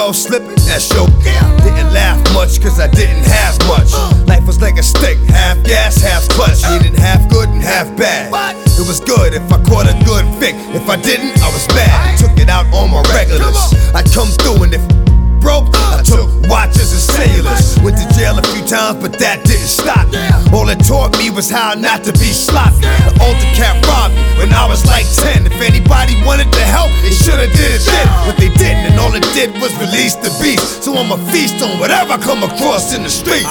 fell slipping, that's your Didn't laugh much cause I didn't have much. Life was like a stick, half gas, half clutch. Meaning half good and half bad. It was good if I caught a good flick. If I didn't, I was bad. Took it out on my regulars. I come through and if broke, I took watches and sailors. Went to jail a few times, but that didn't stop me. All it taught me was how not to be sloppy. The older cat robbed me when I was like 10. If anybody wanted to help, they shoulda did it then. But they didn't, and all it did was release the beast. So I'ma feast on whatever I come across in the streets.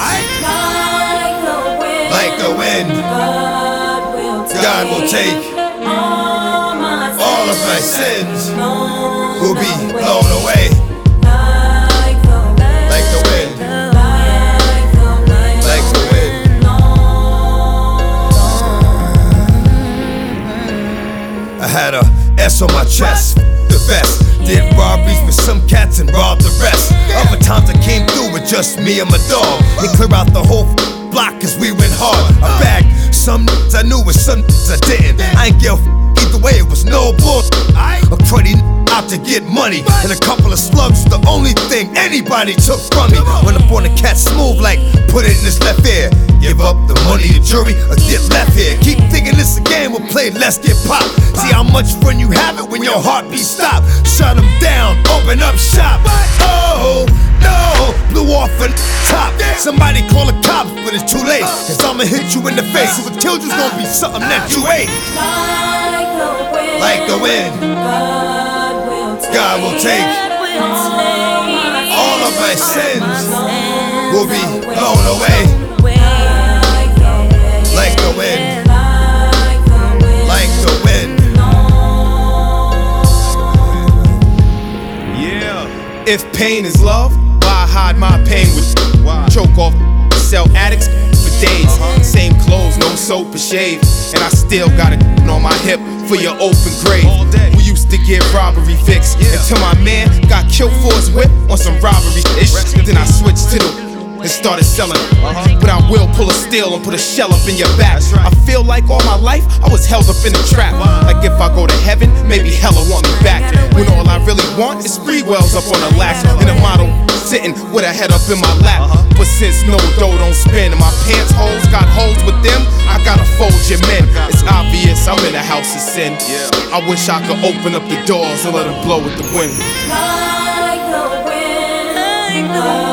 Like the wind, God will take all of my sins, will be blown away. I had a S on my chest, the best. Did robberies with some cats and robbed the rest. Other times I came through with just me and my dog. They clear out the whole block cause we went hard. I bagged some I knew and some I didn't. I ain't give either way, it was no bullshit. A cruddy out to get money, and a couple of slugs was the only thing anybody took from me. Went up on the cat smooth like put it in his left ear. Give up the money to jury or get left here. Keep thinking this a game, we'll play, let's get popped. See how much fun you have it when your heartbeat stop. Shut them down, open up shop. Oh no, blew off a top. Somebody call the cops, but it's too late. Cause I'ma hit you in the face. If it killed you's gonna be something that you ate. Like the wind, God will take all of my sins, will be blown away. Like the wind, like the wind. Yeah. If pain is love, why hide my pain with choke off, sell addicts for days. Same clothes, no soap or shave, and I still got it on my hip for your open grave. We used to get robbery fixed until my man got killed for his whip on some robbery ish. Then I switched to the and started selling it. But I will pull a steel and put a shell up in your back. I feel like all my life I was held up in a trap. Like if I go to heaven, maybe hell will want me back. When all I really want is free wells up on the lax, and a model sitting with a head up in my lap. But since no dough don't spin and my pants holes got holes with them, I gotta fold your men. It's obvious I'm in a house of sin. I wish I could open up the doors and let them blow with the wind. Like the wind, like the